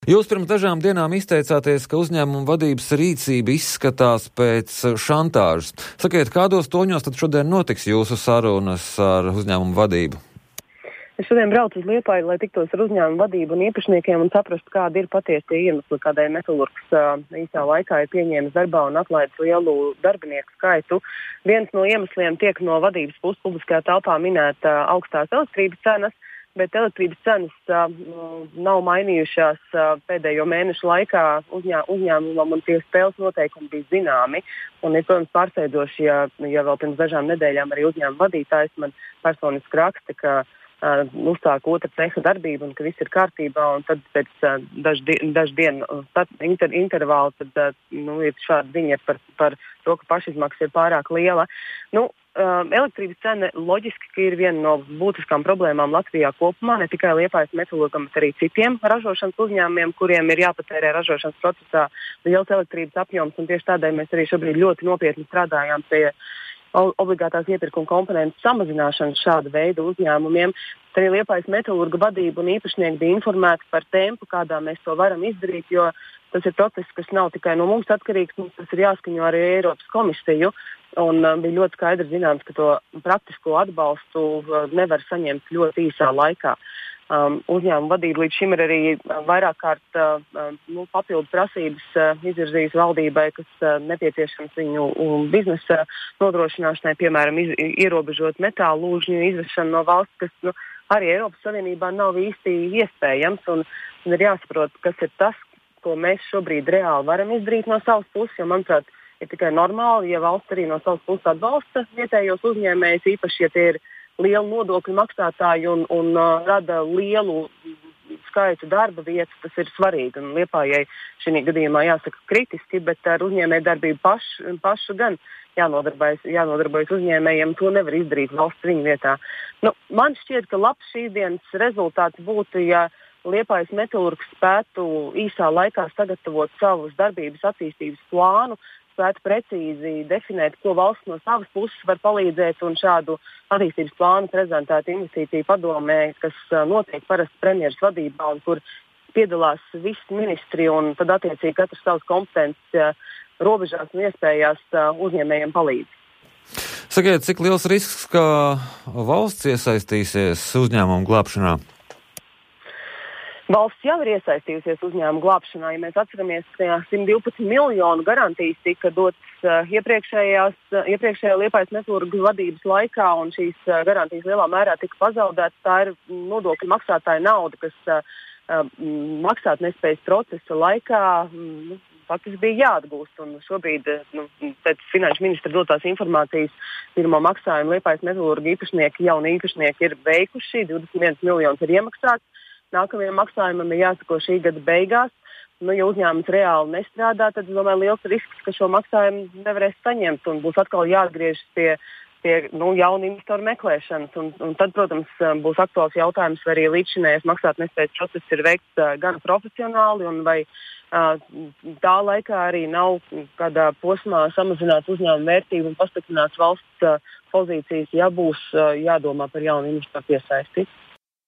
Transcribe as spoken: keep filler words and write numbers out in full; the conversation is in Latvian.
Jūs pirms dažām dienām izteicāties, ka uzņēmuma vadības rīcība izskatās pēc šantāžas. Sakiet, kādos toņos tad šodien notiks jūsu sarunas ar uzņēmuma vadību? Es šodien braucu uz Liepāju, lai tiktos ar uzņēmuma vadību un īpašniekiem un saprastu, kādi ir patiesie iemesli, kādēļ Metalurgs uh, īsā laikā ir pieņēmis darbā un atlaidis lielu darbinieku skaitu. Viens no iemesliem tiek no vadības puses publiskajā telpā minēta uh, augstās elektrības cenas, bet elektrības cenas uh, nav mainījušās uh, pēdējo mēnešu laikā uzņē, uzņēmumam un tie spēles noteikumi bija zināmi. Un ir, protams, pārsteidzoši, ja, ja vēl pirms dažām nedēļām arī uzņēmuma vadītājs man personiski raksta, ka uh, uzsāk otra ceha darbību un ka viss ir kārtībā, un tad pēc uh, dažu di daž dienu uh, inter intervālu tad, uh, nu, ir šāda ziņa par, par to, ka pašizmaksa ir pārāk liela. Nu, Um, elektrības cena loģiski ir viena no būtiskām problēmām Latvijā kopumā, ne tikai Liepājas Metalurgam, bet arī citiem ražošanas uzņēmumiem, kuriem ir jāpatērē ražošanas procesā liels elektrības apjoms, un tieši tādēļ mēs arī šobrīd ļoti nopietni strādājām pie obligātās iepirkuma komponentu samazināšanas šāda veida uzņēmumiem. Tad arī Liepājas Metalurga vadība un īpašnieki bija informēti par tempu, kādā mēs to varam izdarīt, jo tas ir process, kas nav tikai no mums atkarīgs, mums tas ir jāskaņo arī Eiropas komisiju. Un uh, bija ļoti skaidrs zināms, ka to praktisko atbalstu uh, nevar saņemt ļoti īsā laikā. Um, uzņēmuma vadība līdz šim ir arī uh, vairāk kārt uh, uh, nu, papildu prasības uh, izvirzījis valdībai, kas uh, nepieciešams viņu um, biznesa nodrošināšanai, piemēram, iz, ierobežot metālu lūžņu izvešanu no valsts, kas nu, arī Eiropas Savienībā nav īsti iespējams. Un, un ir jāsaprot, kas ir tas, ko mēs šobrīd reāli varam izdarīt no savas puses, jo, manuprāt, ir tikai normāli, ja valsts arī no savas puses atbalsta vietējos uzņēmējus, īpaši, ja tie ir lieli nodokļu maksātāji un, un uh, rada lielu skaitu darba vietas, tas ir svarīgi. Un Liepājai šī gadījumā jāsaka kritiski, bet ar uzņēmēju darbību pašu, pašu gan jānodarbojas, jānodarbojas uzņēmējiem, to nevar izdarīt valsts viņu vietā. Nu, man šķiet, ka labs šīs dienas rezultāts būtu, ja Liepājas Metalurgs spētu īsā laikā sagatavot savus darbības attīstības plānu, spētu precīzi definēt, ko valsts no savas puses var palīdzēt, un šādu attīstības plānu prezentēt investīciju padomē, kas notiek parasti premjeras vadībā un kur piedalās visi ministri un tad attiecīgi katrs savas kompetences robežās un iespējās uzņēmējiem palīdz. Sakiet, cik liels risks, ka valsts iesaistīsies uzņēmumu glābšanā? Valsts jau ir iesaistījusies uzņēmumu glābšanā. Ja mēs atceramies, ka simt divpadsmit miljonu garantijas tika dotas uh, iepriekšējās, uh, iepriekšējā Liepājas Metalurga vadības laikā, un šīs uh, garantijas lielā mērā tika pazaudētas. Tā ir nodokļu maksātāja nauda, kas uh, uh, maksātnespējas procesa laikā mm, faktiski bija jāatgūst. Un šobrīd, nu, pēc finanšu ministra dotās informācijas, pirmo maksājumu Liepājas Metalurga īpašnieki, jauni īpašnieki ir veikuši, divdesmit viens miljonus ir iemaksāts. Nākamajam maksājumam ir jāsako šī gada beigās. Nu, ja uzņēmums reāli nestrādā, tad, es domāju, liels risks, ka šo maksājumu nevarēs saņemt un būs atkal jāatgriežas pie, pie nu, jaunu investoru meklēšanas. Un, un tad, protams, būs aktuāls jautājums, vai arī līdzšinējais maksātnespējas process ir veikts uh, gan profesionāli, un vai uh, tā laikā arī nav kādā posmā samazināts uzņēmuma vērtība un pastiprināts valsts uh, pozīcijas, ja būs uh, jādomā par jaunu investoru piesaisti.